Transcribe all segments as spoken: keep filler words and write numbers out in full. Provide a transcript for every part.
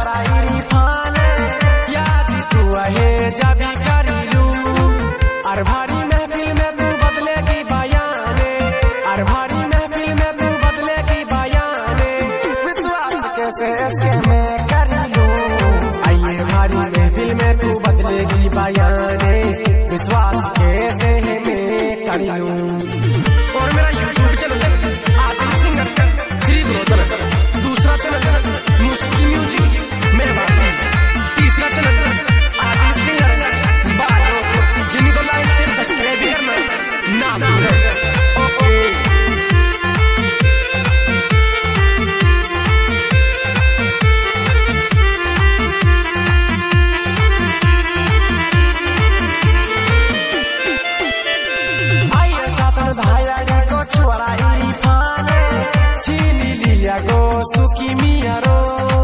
छुआरा इरफान याद तू है जब करिलू अर भारी महफिल में तू बदलेगी बयाने अर भारी महफिल में तू बदलेगी बयाने विश्वास कैसे इसके में करिलू आइए भारी महफिल में तू बदलेगी बयाने विश्वास कैसे में करिलू। और मेरा YouTube channel Adil singer three brother, दूसरा चैनल मुस्ती म्यूजिक मेरे बाबू, तीसरा चैनल आदिल सिंगर बारो, जिनको लाइक शेयर सब्सक्राइब करना ना भूलें। ओके आइए सातन भाया को छुआरा इरफान छीन लिया गो सुखी मिया रो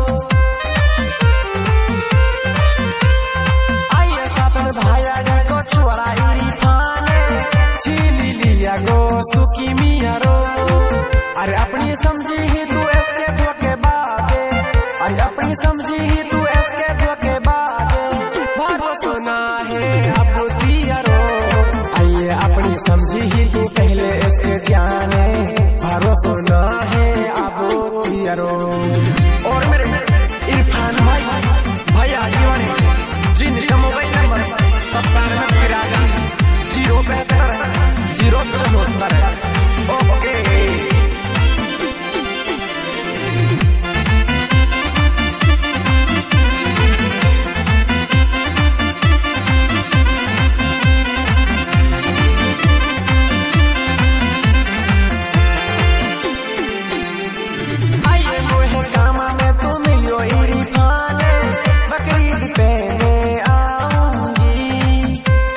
आइए सातन भाया को छुआरा इरफान छीन लिया गो सुखी मिया रो अरे अपनी समझी ही तू इसके धोखे बाजे अरे अपनी समझी ही तू इसके धोखे बाजे भरोसा ना है अब दिया रो आइए अपनी समझी ही तू पहले इसके जाने भरोसा ना है अब दिया रो। और मेरे इरफान भाई भैया दीवाने जिनका मोबाइल नंबर सत्तानवे तिरासी जीरो बहत्तर जीरो चौहत्तर। ओके आइए मोहे कामा में तू मिलियो इरफान बकरीद पे मैं आऊंगी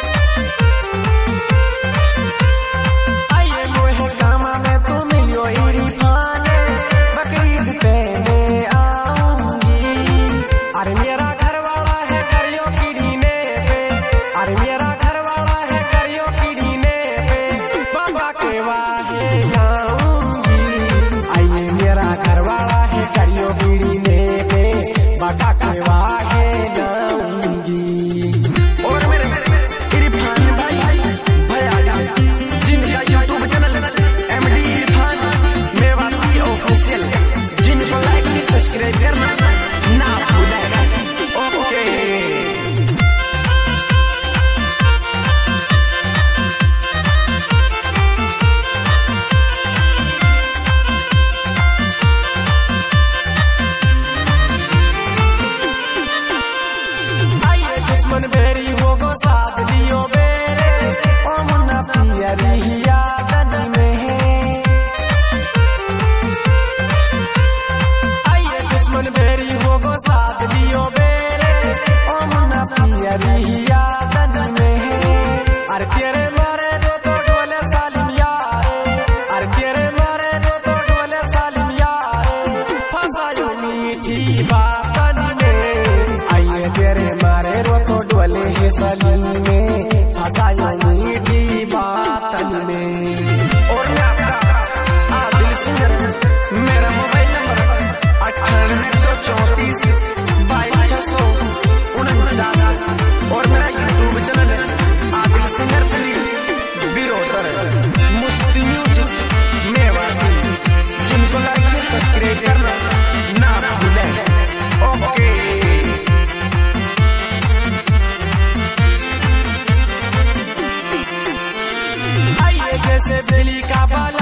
आइए मोहे कामा में तू मिलियो इरफान बकरीद पे मैं आऊंगी अरे मेरा घर वाला है करियो कीड़ीने पे अरे मेरा घर वाला है करियो कीड़ीने पे बाबा के वाहे आऊंगी आइए मेरा घर वाला है करियो कीड़ीने पे बाबा के वाहे आऊंगी। और मेरे इरफान भाई भैया जिनका YouTube channel M D Irfan Mewati official जिनको लाइक शेयर सब्सक्राइब करना ना भूलेगा। ओके आइए दुश्मन बेरी हो गो साथ दियो बेरे ओ मुन्ना पियरी यादन में आइए दुश्मन बेरी हो गो साथ दियो बेरे ओ मुन्ना पियरी यादन में अरे तेरे मारे दो तो डोले सालिम यारे अरे तेरे मारे दो तो डोले सालिम यारे फसायो मीठी बातन में आइए तेरे मारे रो तो डोले ही सलीम में फसायो मीठी बातन में। और मैं आपका आदिल सिंगर मेरा मोबाइल नंबर अट्ठानवे सौ चौंतीस बाईस छह सौ उनचास और मेरा YouTube channel Adil singer three brother Musti music Mewati जिनको लाइक शेयर सब्सक्राइब करना ना भूलें। ओके आइए जैसे बिजली का